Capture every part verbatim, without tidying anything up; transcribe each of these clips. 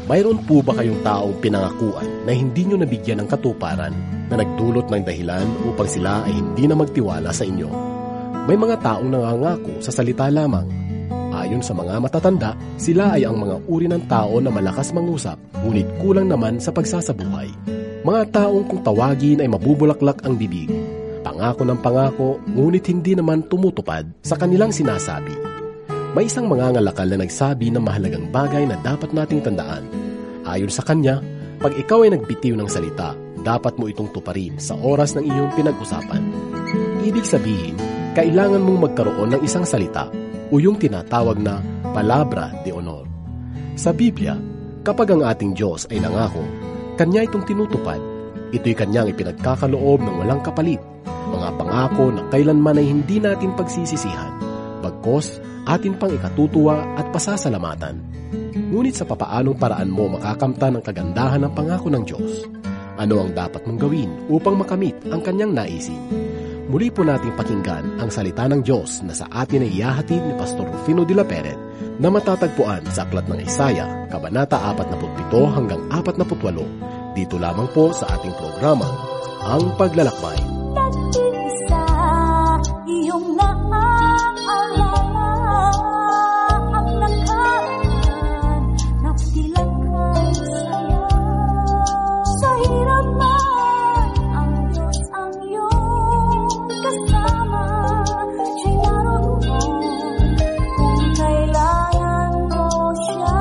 Mayroon po ba kayong taong pinangakuan na hindi nyo nabigyan ng katuparan na nagdulot ng dahilan upang sila ay hindi na magtiwala sa inyo? May mga taong nangangako sa salita lamang. Ayon sa mga matatanda, sila ay ang mga uri ng tao na malakas mangusap, ngunit kulang naman sa pagsasabuhay. Mga taong kung tawagin ay mabubulaklak ang bibig. Pangako ng pangako, ngunit hindi naman tumutupad sa kanilang sinasabi. May isang mangangalakal na nagsabi ng mahalagang bagay na dapat nating tandaan. Ayon sa kanya, pag ikaw ay nagbitiw ng salita, dapat mo itong tuparin sa oras ng iyong pinag-usapan. Ibig sabihin, kailangan mong magkaroon ng isang salita o yung tinatawag na palabra de honor. Sa Biblia, kapag ang ating Diyos ay nangako, Kanya itong tinutupad. Ito'y Kanyang ipinagkakaloob ng walang kapalit, mga pangako na kailanman ay hindi natin pagsisisihan, bagkos atin pang ikatutuwa at pasasalamatan. Ngunit sa papaanong paraan mo makakamtan ang kagandahan ng pangako ng Diyos? Ano ang dapat mong gawin upang makamit ang Kanyang naisin? Muli po nating pakinggan ang salita ng Diyos na sa atin ay ihahatid ni Pastor Rufino de la Peret na matatagpuan sa Aklat ng Isaya, Kabanata forty-seven hanggang forty-eight, dito lamang po sa ating programa, Ang Paglalakbay. Nag-iisa, iyong naaalala ang nakaraan na sila'y saya. Sa hirap man, ang Diyos ang iyong kasama. Siya'y naroon kung kailangan mo siya.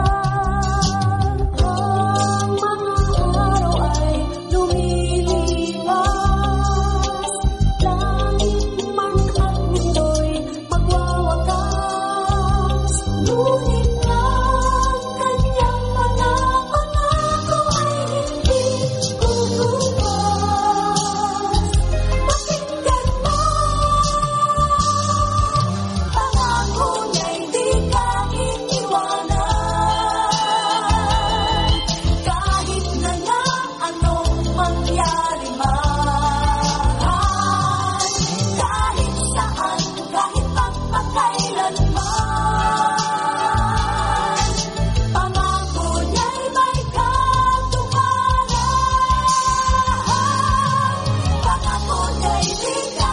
Ang mga araw ay lumilipas, langit man at mundo'y magwawakas. Ngunit ang Kanyang mga pangako ay hindi kukupas. Pakinggan mo, pangako niya'y di ka iniwanan. Kahit na nga anong mangyari man, kahit saan, kahit magpakailanman, pangako niya'y may katuparan. Pangako niya'y di ka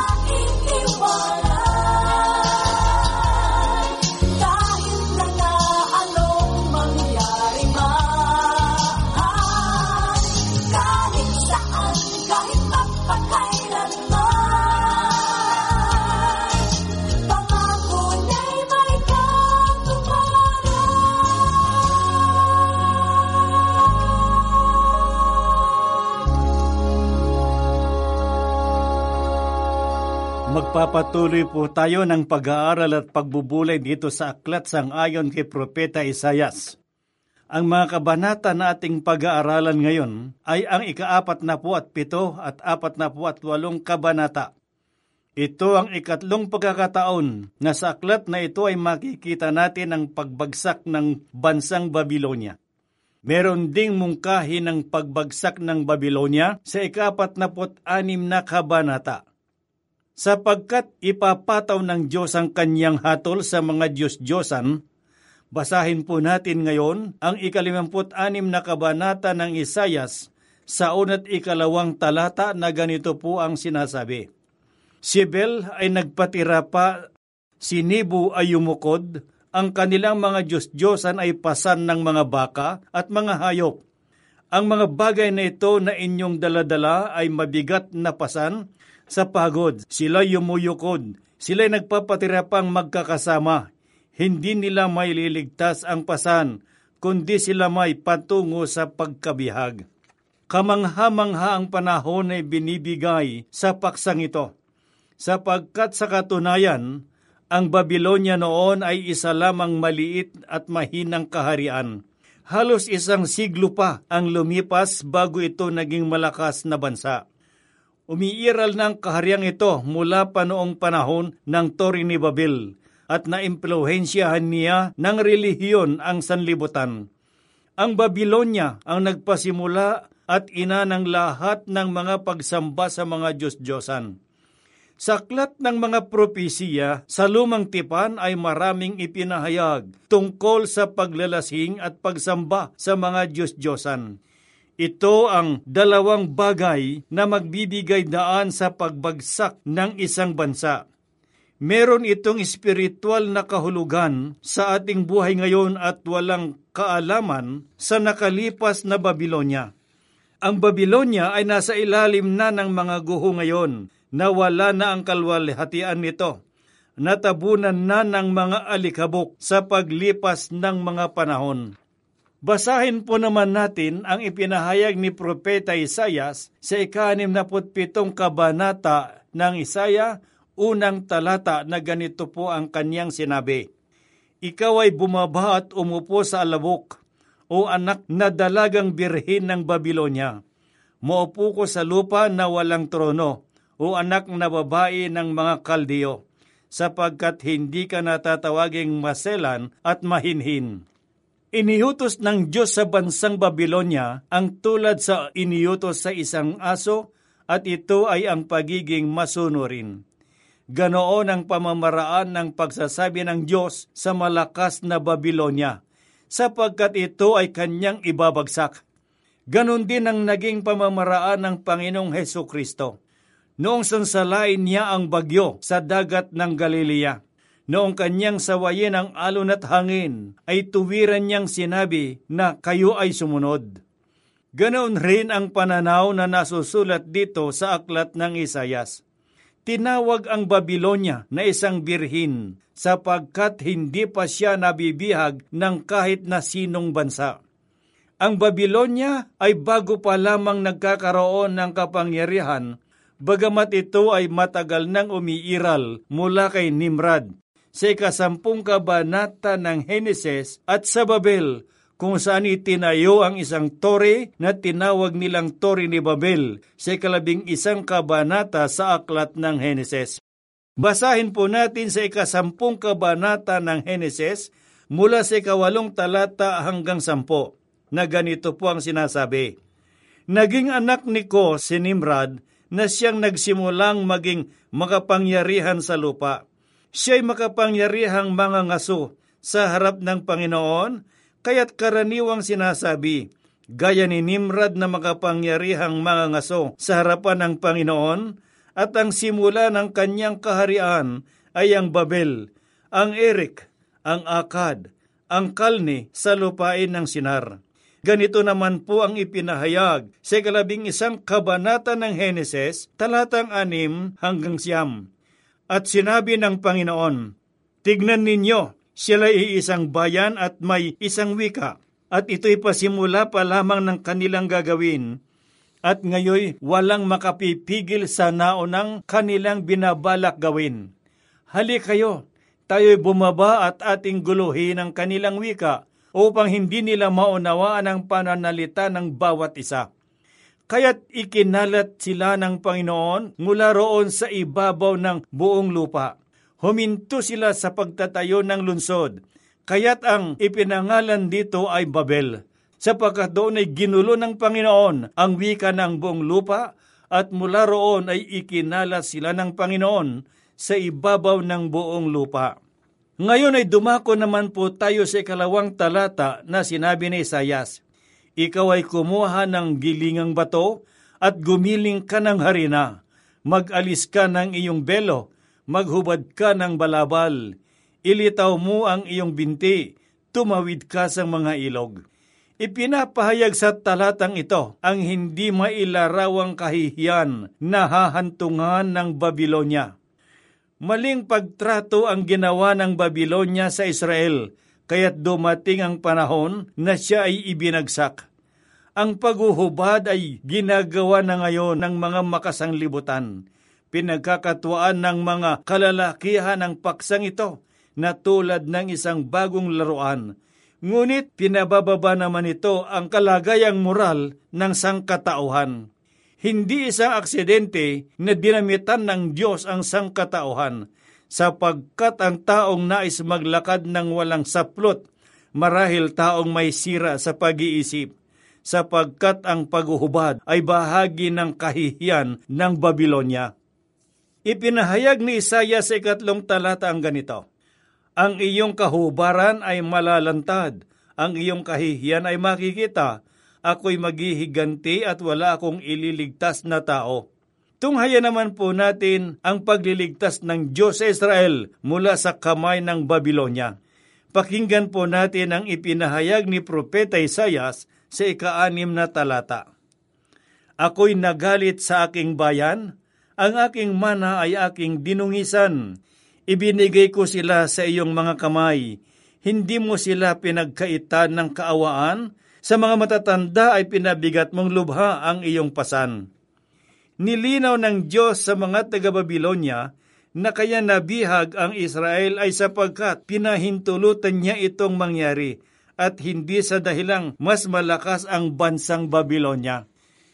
iniwanan. Kahit na nga anong mangyari man, kahit saan, kahit magpakailanman, pangako niya'y may katuparan. Magpapatuloy po tayo ng pag-aaral at pagbubulay dito sa aklat sang-ayon kay Propeta Isayas. Ang mga kabanata na ating pag-aaralan ngayon ay ang ika-apat na po at pito at apat na po at walong kabanata. Ito ang ikatlong pagkakataon na sa aklat na ito ay makikita natin ang pagbagsak ng bansang Babilonia. Meron ding mungkahi ng pagbagsak ng Babilonia sa ika-apat na po at anim na kabanata. Sapagkat ipapataw ng Diyos ang Kanyang hatol sa mga Diyos-Diyosan, basahin po natin ngayon ang ikalimamput anim na kabanata ng Isayas sa una't ikalawang talata na ganito po ang sinasabi. Si Bel ay nagpatira pa, si Nebo ay yumukod, ang kanilang mga Diyos-Diyosan ay pasan ng mga baka at mga hayop. Ang mga bagay na ito na inyong daladala ay mabigat na pasan sa pagod. Sila yumuyukod, sila'y nagpapatira pang magkakasama. Hindi nila may liligtas ang pasan, kundi sila may patungo sa pagkabihag. Kamangha-mangha ang panahon ay binibigay sa paksang ito, sapagkat sa katunayan, ang Babilonia noon ay isa lamang maliit at mahinang kaharian. Halos isang siglo pa ang lumipas bago ito naging malakas na bansa. Umiiral ng kahariang ito mula pa noong panahon ng Tore ni Babel at naimpluhensyahan niya ng relihiyon ang sanlibutan. Ang Babilonia ang nagpasimula at ina ng lahat ng mga pagsamba sa mga Diyos-Diyosan. Sa aklat ng mga propesiya sa Lumang Tipan ay maraming ipinahayag tungkol sa paglalasing at pagsamba sa mga Diyos-Diyosan. Ito ang dalawang bagay na magbibigay daan sa pagbagsak ng isang bansa. Meron itong espiritual na kahulugan sa ating buhay ngayon at walang kaalaman sa nakalipas na Babilonya. Ang Babilonya ay nasa ilalim na ng mga guho ngayon, na wala na ang kalwalhatian nito. Natabunan na ng mga alikabok sa paglipas ng mga panahon. Basahin po naman natin ang ipinahayag ni Propeta Isayas sa ika-anim na pitong kabanata ng Isaya, unang talata na ganito po ang kanyang sinabi. Ikaw ay bumaba at umupo sa alabok, o anak na dalagang birhen ng Babilonya. Maupo ko sa lupa na walang trono, o anak na babae ng mga Kaldeo, sapagkat hindi ka natatawaging maselan at mahinhin. Iniutos ng Diyos sa bansang Babilonya ang tulad sa iniutos sa isang aso, at ito ay ang pagiging masunurin. Ganoon ang pamamaraan ng pagsasabi ng Diyos sa malakas na Babilonya, sapagkat ito ay kanyang ibabagsak. Ganon din ang naging pamamaraan ng Panginoong Hesukristo. Noong sansalain niya ang bagyo sa dagat ng Galilea, noong kanyang sawayin ang alon at hangin, ay tuwiran niyang sinabi na kayo ay sumunod. Ganoon rin ang pananaw na nasusulat dito sa aklat ng Isayas. Tinawag ang Babilonya na isang birhin sapagkat hindi pa siya nabibihag ng kahit na sinong bansa. Ang Babilonya ay bago pa lamang nagkakaroon ng kapangyarihan, bagamat ito ay matagal nang umiiral mula kay Nimrod sa ikasampung kabanata ng Heneses at sa Babel, kung saan itinayo ang isang tore na tinawag nilang Tore ni Babel sa ikalabing isang kabanata sa aklat ng Heneses. Basahin po natin sa ikasampung kabanata ng Heneses mula sa ikawalong talata hanggang sampo, na ganito po ang sinasabi. Naging anak ni Ko si Nimrod, na siyang nagsimulang maging makapangyarihan sa lupa. Siya'y makapangyarihang mga ngaso sa harap ng Panginoon, kaya't karaniwang sinasabi, gaya ni Nimrod na makapangyarihang mga ngaso sa harapan ng Panginoon, at ang simula ng kanyang kaharian ay ang Babel, ang Erik, ang Akad, ang Kalne sa lupain ng Sinar. Ganito naman po ang ipinahayag sa ikalabing isang kabanata ng Heneses, talatang anim hanggang siyam. At sinabi ng Panginoon, tignan ninyo, sila ay isang bayan at may isang wika, at ito'y pasimula pa lamang ng kanilang gagawin, at ngayoy walang makapipigil sa naunang kanilang binabalak gawin. Hali kayo, tayo'y bumaba at ating guluhin ang kanilang wika, upang hindi nila maunawaan ang pananalita ng bawat isa. Kaya't ikinalat sila ng Panginoon mula roon sa ibabaw ng buong lupa. Huminto sila sa pagtatayo ng lunsod, kaya't ang ipinangalan dito ay Babel, sapagkat doon ay ginulo ng Panginoon ang wika ng buong lupa, at mula roon ay ikinalat sila ng Panginoon sa ibabaw ng buong lupa. Ngayon ay dumako naman po tayo sa ikalawang talata na sinabi ni Isayas, ikaw ay kumuha ng gilingang bato at gumiling ka ng harina, mag-alis ka ng iyong belo, maghubad ka ng balabal, ilitaw mo ang iyong binti, tumawid ka sa mga ilog. Ipinapahayag sa talatang ito ang hindi mailarawang kahihiyan na hahantungan ng Babilonya. Maling pagtrato ang ginawa ng Babilonya sa Israel, kaya't dumating ang panahon na siya ay ibinagsak. Ang paghuhubad ay ginagawa na ngayon ng mga makasanglibutan. Pinagkakatuwaan ng mga kalalakihan ng paksang ito na tulad ng isang bagong laruan. Ngunit pinabababa naman ito ang kalagayang moral ng sangkatauhan. Hindi isang aksidente na dinamitan ng Diyos ang sangkatauhan, sapagkat ang taong nais maglakad ng walang saplot, marahil taong may sira sa pag-iisip, sapagkat ang paghuhubad ay bahagi ng kahihiyan ng Babilonya. Ipinahayag ni Isaiah sa ikatlong talata ang ganito, "Ang iyong kahubaran ay malalantad, ang iyong kahihiyan ay makikita, ako'y maghihiganti at wala akong ililigtas na tao." Tunghayan naman po natin ang pagliligtas ng Diyos sa Israel mula sa kamay ng Babilonya. Pakinggan po natin ang ipinahayag ni Propeta Isaias sa ika-anim na talata. "Ako'y nagalit sa aking bayan, ang aking mana ay aking dinungisan. Ibinigay ko sila sa iyong mga kamay. Hindi mo sila pinagkaitan ng kaawaan. Sa mga matatanda ay pinabigat mong lubha ang iyong pasan." Nilinaw ng Diyos sa mga taga-Babilonya na kaya nabihag ang Israel ay sapagkat pinahintulutan niya itong mangyari at hindi sa dahilang mas malakas ang bansang Babilonya.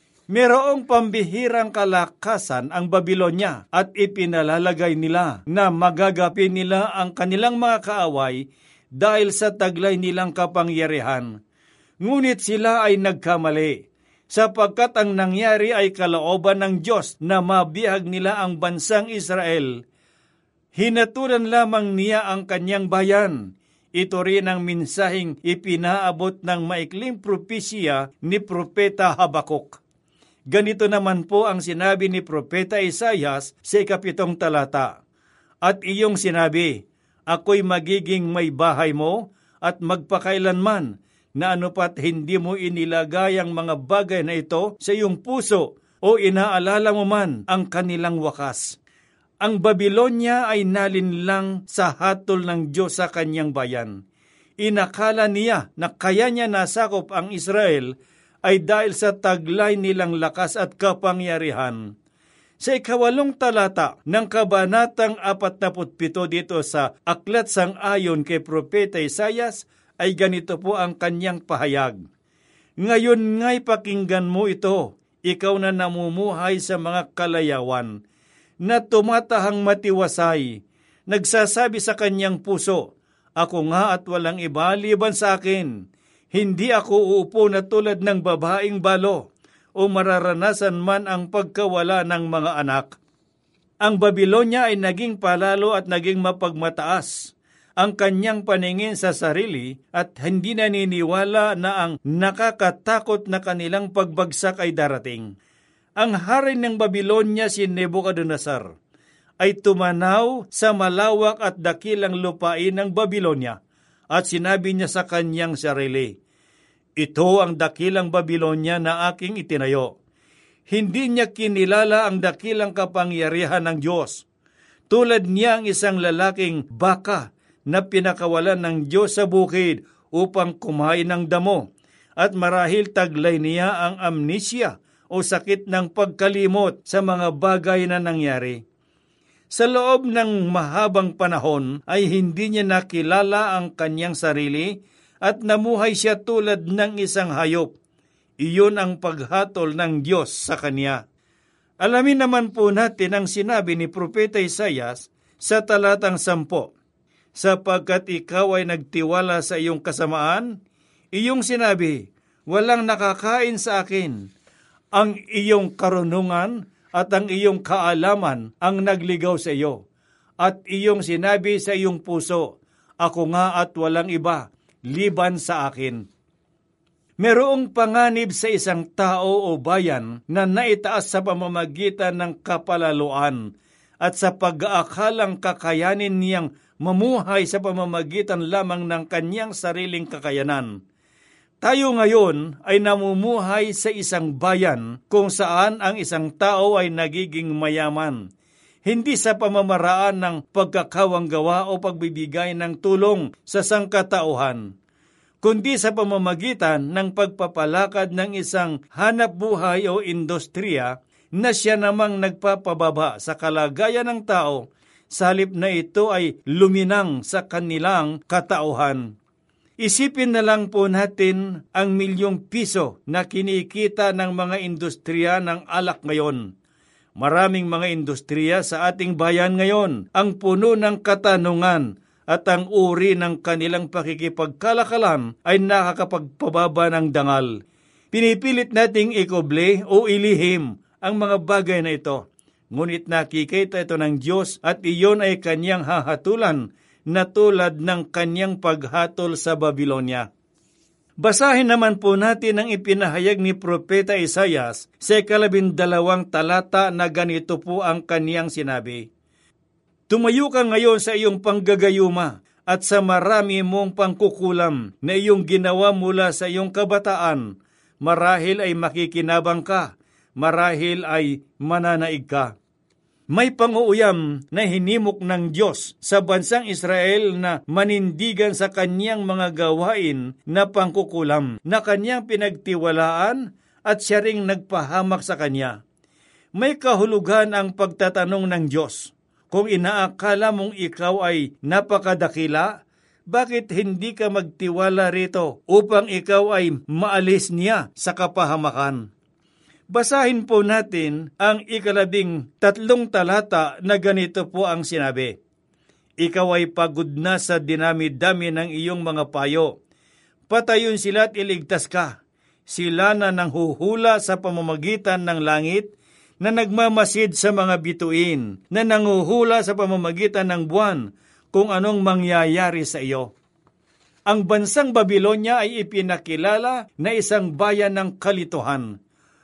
Merong pambihirang kalakasan ang Babilonya at ipinalalagay nila na magagapi nila ang kanilang mga kaaway dahil sa taglay nilang kapangyarihan. Ngunit sila ay nagkamali, sapagkat ang nangyari ay kalooban ng Diyos na mabihag nila ang bansang Israel. Hinatulan lamang niya ang kanyang bayan. Ito rin ang minsaheng ipinaabot ng maikling propesya ni Propeta Habakuk. Ganito naman po ang sinabi ni Propeta Isaias sa ikapitong talata. "At iyong sinabi, ako'y magiging may bahay mo at magpakailanman, na anupat hindi mo inilagay ang mga bagay na ito sa iyong puso o inaalala mo man ang kanilang wakas." Ang Babilonya ay nalinlang sa hatol ng Diyos sa kanyang bayan. Inakala niya na kaya niya nasakop ang Israel ay dahil sa taglay nilang lakas at kapangyarihan. Sa ikawalong talata ng kabanatang apat na putpito dito sa Aklat Sang-ayon kay Propeta Isaias, ay ganito po ang kanyang pahayag. "Ngayon nga'y pakinggan mo ito, ikaw na namumuhay sa mga kalayawan, na tumatahang matiwasay, nagsasabi sa kanyang puso, ako nga at walang iba liban sa akin. Hindi ako uupo na tulad ng babaeng balo, o mararanasan man ang pagkawala ng mga anak." Ang Babilonya ay naging palalo at naging mapagmataas ang kanyang paningin sa sarili at hindi naniniwala na ang nakakatakot na kanilang pagbagsak ay darating. Ang hari ng Babilonya, si Nebuchadnezzar, ay tumanaw sa malawak at dakilang lupain ng Babilonya at sinabi niya sa kanyang sarili, "Ito ang dakilang Babilonya na aking itinayo." Hindi niya kinilala ang dakilang kapangyarihan ng Diyos. Tulad niya ang isang lalaking baka na pinakawalan ng Diyos sa bukid upang kumain ng damo, at marahil taglay niya ang amnesia o sakit ng pagkalimot sa mga bagay na nangyari. Sa loob ng mahabang panahon ay hindi niya nakilala ang kanyang sarili at namuhay siya tulad ng isang hayop. Iyon ang paghatol ng Diyos sa kanya. Alamin naman po natin ang sinabi ni Propeta Isaias sa talatang sampo. "Sapagkat ikaw ay nagtiwala sa iyong kasamaan, iyong sinabi, walang nakakain sa akin. Ang iyong karunungan at ang iyong kaalaman ang nagligaw sa iyo. At iyong sinabi sa iyong puso, ako nga at walang iba, liban sa akin." Merong panganib sa isang tao o bayan na naitaas sa pamamagitan ng kapalaluan at sa pag-aakalang kakayanin niyang mamuhay sa pamamagitan lamang ng kanyang sariling kakayanan. Tayo ngayon ay namumuhay sa isang bayan kung saan ang isang tao ay nagiging mayaman, hindi sa pamamaraan ng pagkakawanggawa o pagbibigay ng tulong sa sangkatauhan, kundi sa pamamagitan ng pagpapalakad ng isang hanap buhay o industriya na siya namang nagpapababa sa kalagayan ng tao, sa halip na ito ay luminang sa kanilang katauhan. Isipin na lang po natin ang milyong piso na kinikita ng mga industriya ng alak ngayon. Maraming mga industriya sa ating bayan ngayon ang puno ng katanungan at ang uri ng kanilang pakikipagkalakalan ay nakakapagpababa ng dangal. Pinipilit nating ikoble o ilihim ang mga bagay na ito. Ngunit nakikita ito ng Diyos at iyon ay kanyang hahatulan na tulad ng kanyang paghatol sa Babylonia. Basahin naman po natin ang ipinahayag ni Propeta Isaias sa ikalabindalawang talata na ganito po ang kaniyang sinabi. Tumayo ka ngayon sa iyong panggagayuma at sa marami mong pangkukulam na iyong ginawa mula sa iyong kabataan. Marahil ay makikinabang ka, marahil ay mananaig ka. May panguuyam na hinimok ng Diyos sa bansang Israel na manindigan sa kanyang mga gawain na pangkukulam na kanyang pinagtiwalaan at siya ring nagpahamak sa kanya. May kahulugan ang pagtatanong ng Diyos. Kung inaakala mong ikaw ay napakadakila, bakit hindi ka magtiwala rito upang ikaw ay maalis niya sa kapahamakan? Basahin po natin ang ikalabing tatlong talata na ganito po ang sinabi. Ikaw ay pagod na sa dinami-dami ng iyong mga payo. Patayon sila at iligtas ka. Sila na nanghuhula sa pamamagitan ng langit, na nagmamasid sa mga bituin, na nanghuhula sa pamamagitan ng buwan, kung anong mangyayari sa iyo. Ang bansang Babylonia ay ipinakilala na isang bayan ng kalituhan.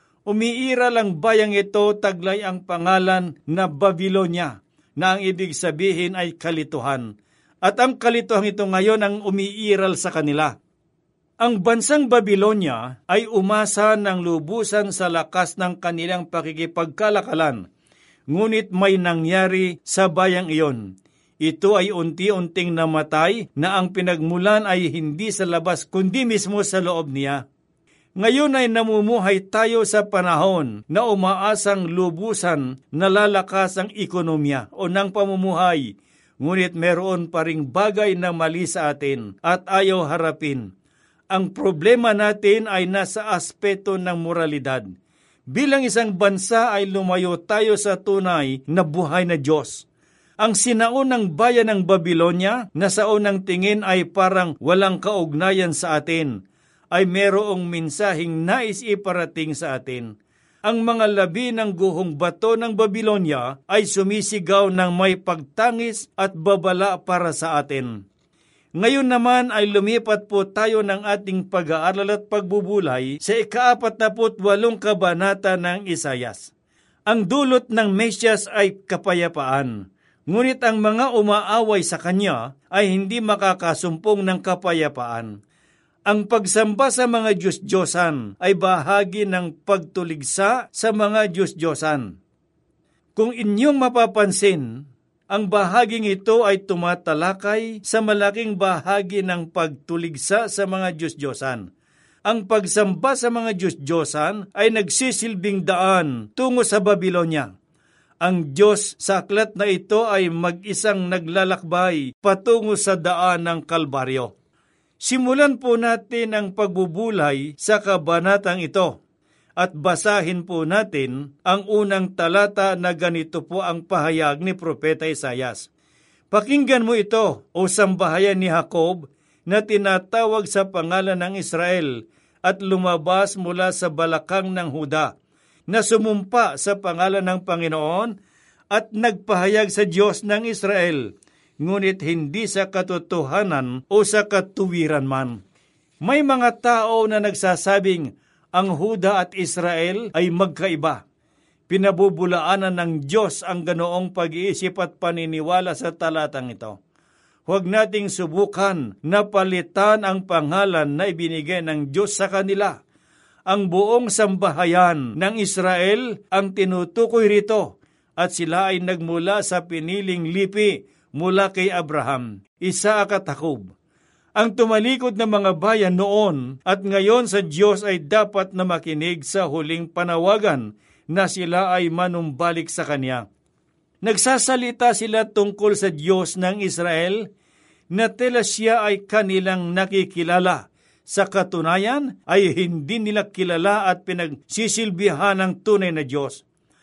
Umiiral ang bayang ito, taglay ang pangalan na Babylonia, na ang ibig sabihin ay kalituhan. At ang kalituhan ito ngayon ang umiiral sa kanila. Ang bansang Babylonia ay umasa ng lubusan sa lakas ng kanilang pakikipagkalakalan, ngunit may nangyari sa bayang iyon. Ito ay unti-unting namatay na ang pinagmulan ay hindi sa labas kundi mismo sa loob niya. Ngayon ay namumuhay tayo sa panahon na umaasang lubusan na lalakas ang ekonomiya o ng pamumuhay, ngunit meron pa ring bagay na mali sa atin at ayaw harapin. Ang problema natin ay nasa aspeto ng moralidad. Bilang isang bansa ay lumayo tayo sa tunay na buhay na Diyos. Ang sinaunang bayan ng Babylonia na sa unang tingin ay parang walang kaugnayan sa atin, ay merong mensaheng nais iparating sa atin. Ang mga labi ng guhong bato ng Babylonia ay sumisigaw ng may pagtangis at babala para sa atin. Ngayon naman ay lumipat po tayo ng ating pag-aaral at pagbubulay sa ikaapat na putwalong kabanata ng Isayas. Ang dulot ng Mesyas ay kapayapaan, ngunit ang mga umaaway sa kanya ay hindi makakasumpong ng kapayapaan. Ang pagsamba sa mga Diyos-Diyosan ay bahagi ng pagtuligsa sa mga Diyos-Diyosan. Kung inyong mapapansin, ang bahaging ito ay tumatalakay sa malaking bahagi ng pagtuligsa sa mga Diyos-Diyosan. Ang pagsamba sa mga Diyos-Diyosan ay nagsisilbing daan tungo sa Babylonia. Ang Diyos sa aklat na ito ay mag-isang naglalakbay patungo sa daan ng Kalbaryo. Simulan po natin ang pagbubulay sa kabanatang ito at basahin po natin ang unang talata na ganito po ang pahayag ni Propeta Isayas. Pakinggan mo ito, o sambahayan ni Jacob, na tinatawag sa pangalan ng Israel at lumabas mula sa balakang ng Huda, na sumumpa sa pangalan ng Panginoon at nagpahayag sa Diyos ng Israel, ngunit hindi sa katotohanan o sa katuwiran man. May mga tao na nagsasabing ang Huda at Israel ay magkaiba. Pinabubulaanan ng Diyos ang ganoong pag-iisip at paniniwala sa talatang ito. Huwag nating subukan na palitan ang pangalan na ibinigay ng Diyos sa kanila. Ang buong sambahayan ng Israel ang tinutukoy rito at sila ay nagmula sa piniling lipi mula kay Abraham, Isaac at Jacob. Ang tumalikod na mga bayan noon at ngayon sa Diyos ay dapat na makinig sa huling panawagan na sila ay manumbalik sa Kanya. Nagsasalita sila tungkol sa Diyos ng Israel na tila siya ay kanilang nakikilala. Sa katunayan ay hindi nila kilala at pinagsisilbihan ng tunay na Diyos.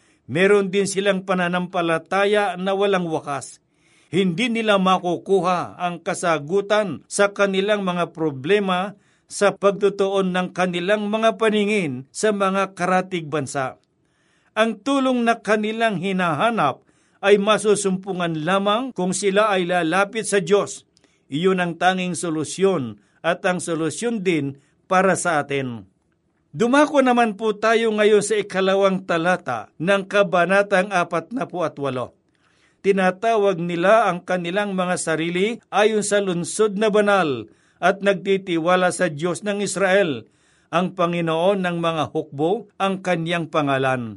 Meron din silang pananampalataya na walang wakas. Hindi nila makukuha ang kasagutan sa kanilang mga problema sa pagtutuon ng kanilang mga paningin sa mga karatig bansa. Ang tulong na kanilang hinahanap ay masusumpungan lamang kung sila ay lalapit sa Diyos. Iyon ang tanging solusyon at ang solusyon din para sa atin. Dumako naman po tayo ngayon sa ikalawang talata ng Kabanatang apat na po at walo. Tinatawag nila ang kanilang mga sarili ayon sa lungsod na banal at nagtitiwala sa Diyos ng Israel, ang Panginoon ng mga hukbo, ang kanyang pangalan.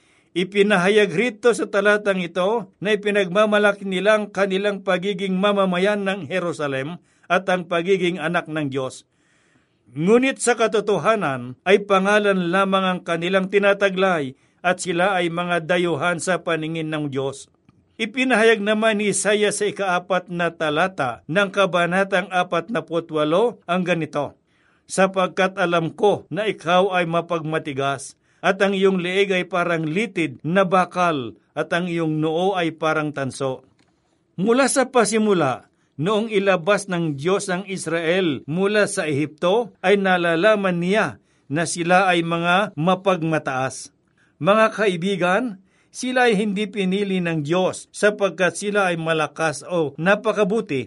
Ipinahayag rito sa talatang ito na ipinagmamalaki nilang kanilang pagiging mamamayan ng Jerusalem at ang pagiging anak ng Diyos. Ngunit sa katotohanan ay pangalan lamang ang kanilang tinataglay at sila ay mga dayuhan sa paningin ng Diyos. Ipinahayag naman ni Isaiah sa ikaapat na talata ng Kabanatang apat na pu't walo ang ganito, sapagkat alam ko na ikaw ay mapagmatigas, at ang iyong leeg ay parang litid na bakal, at ang iyong noo ay parang tanso. Mula sa pasimula, noong ilabas ng Diyos ang Israel mula sa Ehipto, ay nalalaman niya na sila ay mga mapagmataas. Mga kaibigan, sila ay hindi pinili ng Diyos sapagkat sila ay malakas o napakabuti.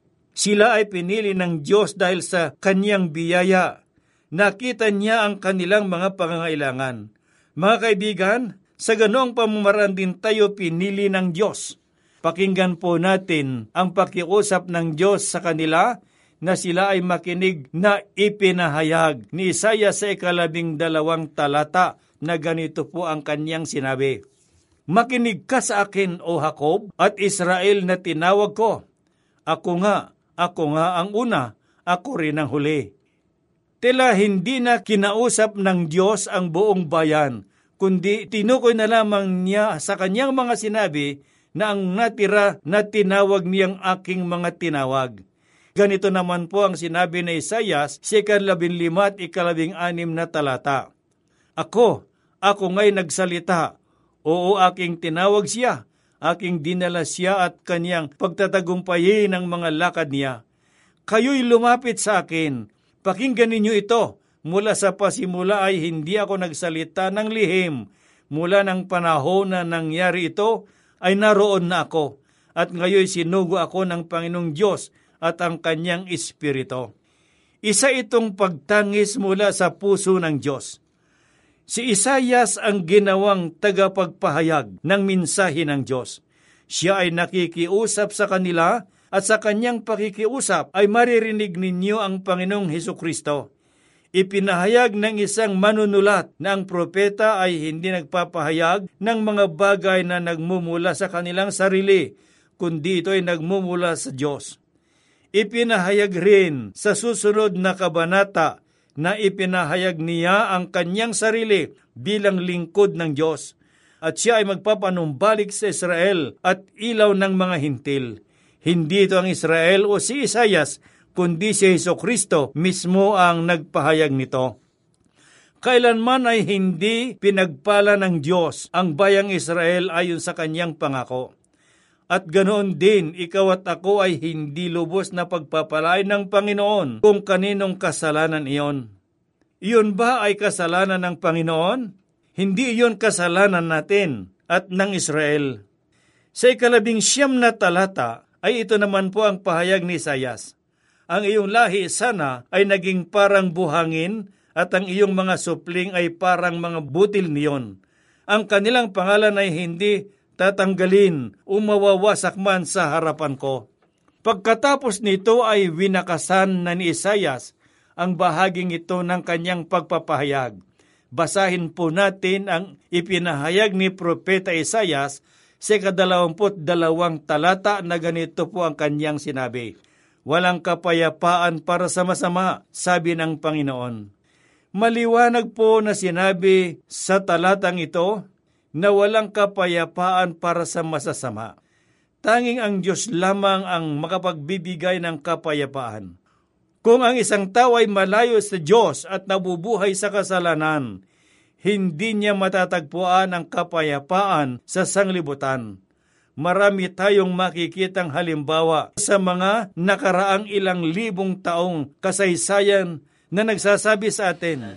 Sila ay pinili ng Diyos dahil sa kanyang biyaya. Nakita niya ang kanilang mga pangangailangan. Mga kaibigan, sa ganoong pamamaraan din tayo pinili ng Diyos. Pakinggan po natin ang pakiusap ng Diyos sa kanila na sila ay makinig na ipinahayag ni Isaiah sa ikalabing dalawang talata na ganito po ang kanyang sinabi. Makinig ka sa akin, O Jacob, at Israel na tinawag ko. Ako nga, ako nga ang una, ako rin ang huli. Tila hindi na kinausap ng Diyos ang buong bayan, kundi tinukoy na lamang niya sa kanyang mga sinabi na ang natira na tinawag niyang aking mga tinawag. Ganito naman po ang sinabi ni Isaiah sa ikalabing lima at ikalabing anim na talata. Ako, ako nga'y nagsalita, oo aking tinawag siya, aking dinala siya at kanyang pagtatagumpayin ng mga lakad niya. Kayo'y lumapit sa akin, pakinggan ninyo ito, mula sa pasimula ay hindi ako nagsalita ng lihim, mula ng panahon na nangyari ito ay naroon na ako, at ngayon sinugo ako ng Panginoong Diyos at ang kanyang Espiritu. Isa itong pagtangis mula sa puso ng Diyos. Si Isaias ang ginawang tagapagpahayag ng mensahe ng Diyos. Siya ay nakikiusap sa kanila at sa kanyang pakikiusap ay maririnig ninyo ang Panginoong Hesukristo. Ipinahayag ng isang manunulat na ang propeta ay hindi nagpapahayag ng mga bagay na nagmumula sa kanilang sarili, kundi ito ay nagmumula sa Diyos. Ipinahayag rin sa susunod na kabanata na ipinahayag niya ang kanyang sarili bilang lingkod ng Diyos, at siya ay magpapanumbalik sa Israel at ilaw ng mga hintil. Hindi ito ang Israel o si Isaias, kundi si Jesucristo mismo ang nagpahayag nito. Kailanman ay hindi pinagpala ng Diyos ang bayang Israel ayon sa kanyang pangako. At ganoon din, ikaw at ako ay hindi lubos na pagpapalain ng Panginoon kung kaninong kasalanan iyon. Iyon ba ay kasalanan ng Panginoon? Hindi iyon kasalanan natin at ng Israel. Sa ikalabing siyam na talata, ay ito naman po ang pahayag ni Isaias. Ang iyong lahi sana ay naging parang buhangin at ang iyong mga supling ay parang mga butil niyon. Ang kanilang pangalan ay hindi tatanggalin o mawawasak man sa harapan ko. Pagkatapos nito ay winakasan na ni Isaias ang bahaging ito ng kanyang pagpapahayag. Basahin po natin ang ipinahayag ni Propeta Isaias sa kadalawamput dalawang talata na ganito po ang kanyang sinabi. Walang kapayapaan para sa masama, sabi ng Panginoon. Maliwanag po na sinabi sa talatang ito na walang kapayapaan para sa masasama. Tanging ang Diyos lamang ang makapagbibigay ng kapayapaan. Kung ang isang tao ay malayo sa Diyos at nabubuhay sa kasalanan, hindi niya matatagpuan ang kapayapaan sa sanglibutan. Marami tayong makikitang halimbawa sa mga nakaraang ilang libong taong kasaysayan na nagsasabi sa atin,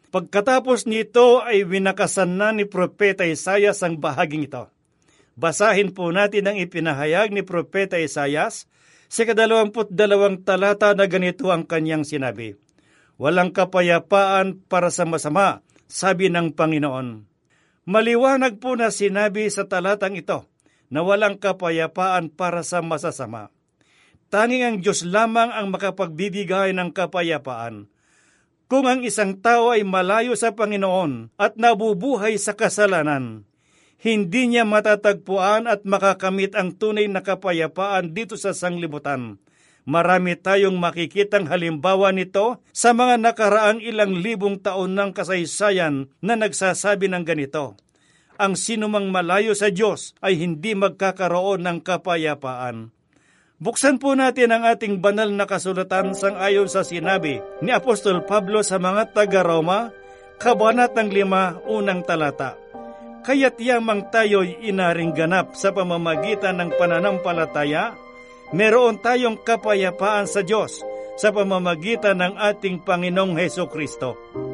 Pagkatapos nito ay winakasan na ni Propeta Isaias ang bahaging ito. Basahin po natin ang ipinahayag ni Propeta Isaias sa kadalawamput dalawang talata na ganito ang kanyang sinabi. Walang kapayapaan para sa masama, sabi ng Panginoon. Maliwanag po na sinabi sa talatang ito na walang kapayapaan para sa masasama. Tanging ang Diyos lamang ang makapagbibigay ng kapayapaan. Kung ang isang tao ay malayo sa Panginoon at nabubuhay sa kasalanan, hindi niya matatagpuan at makakamit ang tunay na kapayapaan dito sa sanglibutan. Marami tayong makikitang halimbawa nito sa mga nakaraang ilang libong taon ng kasaysayan na nagsasabi ng ganito. Ang sinumang malayo sa Diyos ay hindi magkakaroon ng kapayapaan. Buksan po natin ang ating banal na kasulatan sang-ayon sa sinabi ni Apostol Pablo sa mga taga-Roma, kabanatang lima, unang talata. Kaya't yamang tayo'y inaring ganap sa pamamagitan ng pananampalataya, meron tayong kapayapaan sa Diyos sa pamamagitan ng ating Panginoong Hesukristo.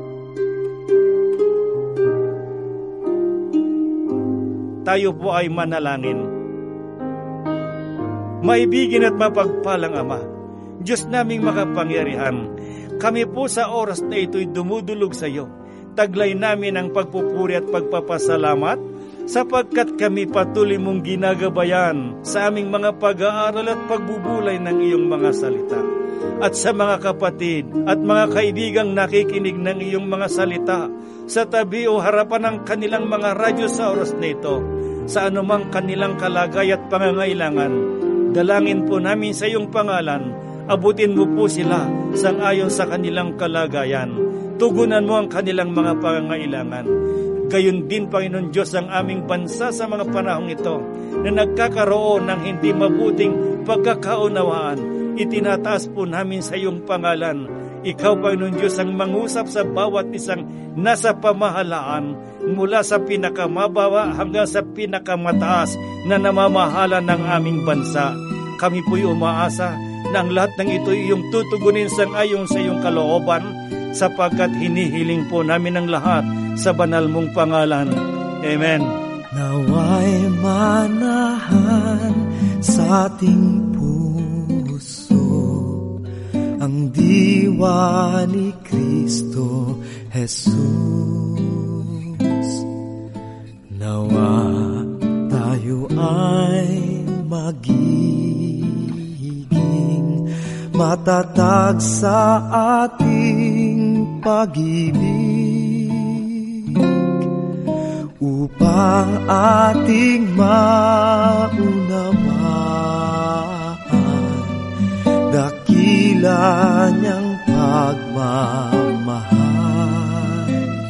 Tayo po ay manalangin. Maibigin at mapagpalang Ama, Diyos naming makapangyarihan, kami po sa oras na ito'y dumudulog sa iyo. Taglay namin ang pagpupuri at pagpapasalamat sapagkat kami patuloy mong ginagabayan sa aming mga pag-aaral at pagbubulay ng iyong mga salita. At sa mga kapatid at mga kaibigang nakikinig ng iyong mga salita sa tabi o harapan ng kanilang mga radyo sa oras na ito, sa anumang kanilang kalagay at pangangailangan, dalangin po namin sa iyong pangalan, abutin mo po sila sang-ayon sa kanilang kalagayan. Tugunan mo ang kanilang mga pangangailangan. Gayon din, Panginoon Diyos, ang aming bansa sa mga panahong ito na nagkakaroon ng hindi mabuting pagkakaunawaan. Itinataas po namin sa iyong pangalan. Ikaw, Panginoon Diyos, ang mangusap sa bawat isang nasa pamahalaan mula sa pinakamababa hanggang sa pinakamataas na namamahala ng aming bansa. Kami po'y umaasa na ang lahat ng ito iyong tutugunin sang-ayon sa iyong kalooban, sapagkat hinihiling po namin ang lahat sa banal mong pangalan. Amen. Nawa'y manahan sa ating puso ang diwa ni Kristo Jesus. Nawa tayo ay magiging matatag sa ating pag-ibig upang ating maunawaan dakila niyang pagmamahal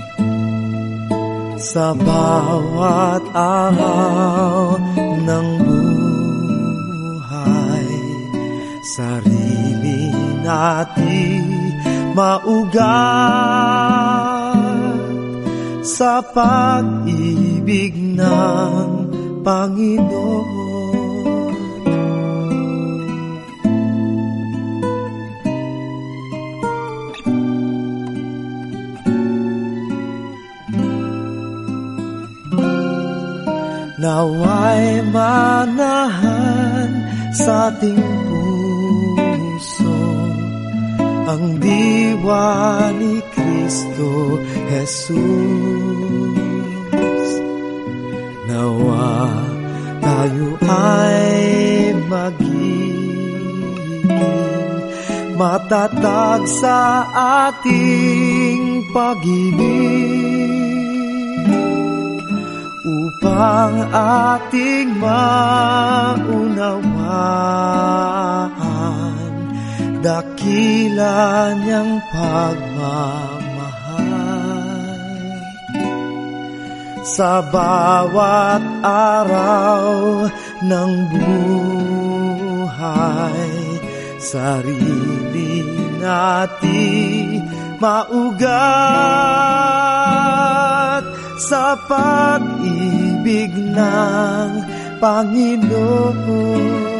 sa bawat araw ng buhay. Sarili natin maugat sa pag-ibig ng Panginoon. Nawa'y manahan sa ating puso ang diwa ni Kristo Jesus. Nawa tayo ay magiging matatag sa ating pag-ibig upang ating maunawaan dakila niyang pagmamahal sa bawat araw ng buhay. Sarili natin maugat sa pag-ibig ng Panginoon.